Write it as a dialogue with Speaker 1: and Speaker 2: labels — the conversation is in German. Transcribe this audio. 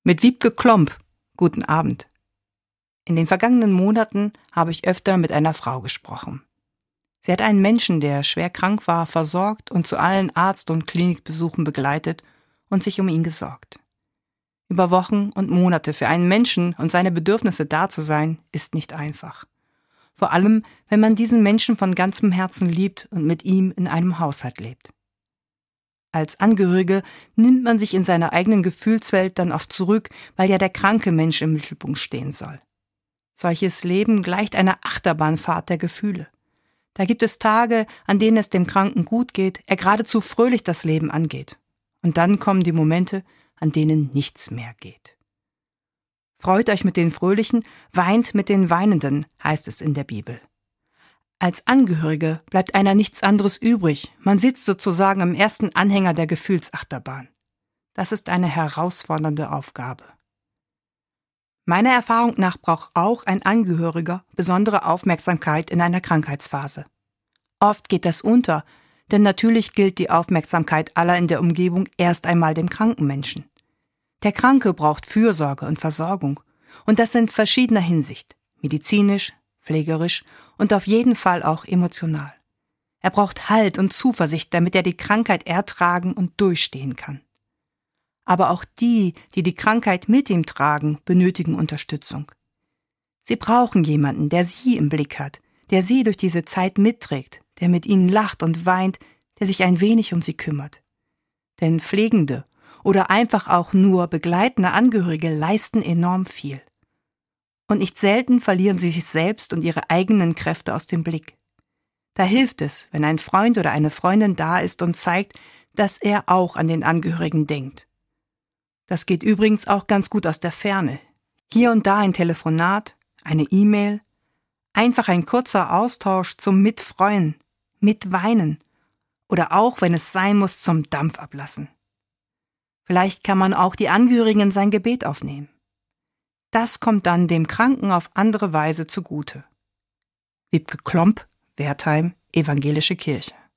Speaker 1: Mit Wiebke Klomp. Guten Abend. In den vergangenen Monaten habe ich öfter mit einer Frau gesprochen. Sie hat einen Menschen, der schwer krank war, versorgt und zu allen Arzt- und Klinikbesuchen begleitet und sich um ihn gesorgt. Über Wochen und Monate für einen Menschen und seine Bedürfnisse da zu sein, ist nicht einfach. Vor allem, wenn man diesen Menschen von ganzem Herzen liebt und mit ihm in einem Haushalt lebt. Als Angehörige nimmt man sich in seiner eigenen Gefühlswelt dann oft zurück, weil ja der kranke Mensch im Mittelpunkt stehen soll. Solches Leben gleicht einer Achterbahnfahrt der Gefühle. Da gibt es Tage, an denen es dem Kranken gut geht, er geradezu fröhlich das Leben angeht. Und dann kommen die Momente, an denen nichts mehr geht. Freut euch mit den Fröhlichen, weint mit den Weinenden, heißt es in der Bibel. Als Angehörige bleibt einer nichts anderes übrig. Man sitzt sozusagen im ersten Anhänger der Gefühlsachterbahn. Das ist eine herausfordernde Aufgabe. Meiner Erfahrung nach braucht auch ein Angehöriger besondere Aufmerksamkeit in einer Krankheitsphase. Oft geht das unter, denn natürlich gilt die Aufmerksamkeit aller in der Umgebung erst einmal dem kranken Menschen. Der Kranke braucht Fürsorge und Versorgung, und das in verschiedener Hinsicht, medizinisch, pflegerisch und auf jeden Fall auch emotional. Er braucht Halt und Zuversicht, damit er die Krankheit ertragen und durchstehen kann. Aber auch die Krankheit mit ihm tragen, benötigen Unterstützung. Sie brauchen jemanden, der sie im Blick hat, der sie durch diese Zeit mitträgt, der mit ihnen lacht und weint, der sich ein wenig um sie kümmert. Denn pflegende oder einfach auch nur begleitende Angehörige leisten enorm viel. Und nicht selten verlieren sie sich selbst und ihre eigenen Kräfte aus dem Blick. Da hilft es, wenn ein Freund oder eine Freundin da ist und zeigt, dass er auch an den Angehörigen denkt. Das geht übrigens auch ganz gut aus der Ferne. Hier und da ein Telefonat, eine E-Mail, einfach ein kurzer Austausch zum Mitfreuen, Mitweinen oder auch, wenn es sein muss, zum Dampf ablassen. Vielleicht kann man auch die Angehörigen in sein Gebet aufnehmen. Das kommt dann dem Kranken auf andere Weise zugute. Wiebke Klomp, Wertheim, Evangelische Kirche.